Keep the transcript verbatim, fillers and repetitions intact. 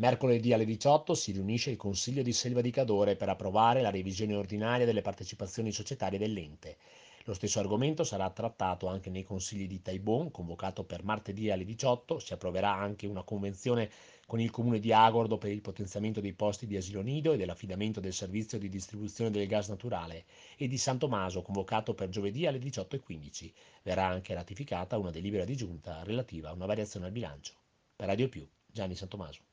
Mercoledì alle diciotto si riunisce il Consiglio di Selva di Cadore per approvare la revisione ordinaria delle partecipazioni societarie dell'ente. Lo stesso argomento sarà trattato anche nei consigli di Taibon, convocato per martedì alle diciotto. Si approverà anche una convenzione con il comune di Agordo per il potenziamento dei posti di asilo nido e dell'affidamento del servizio di distribuzione del gas naturale, e di San Tommaso, convocato per giovedì alle diciotto e quindici. Verrà anche ratificata una delibera di giunta relativa a una variazione al bilancio. Per Radio Più, Gianni Santomaso.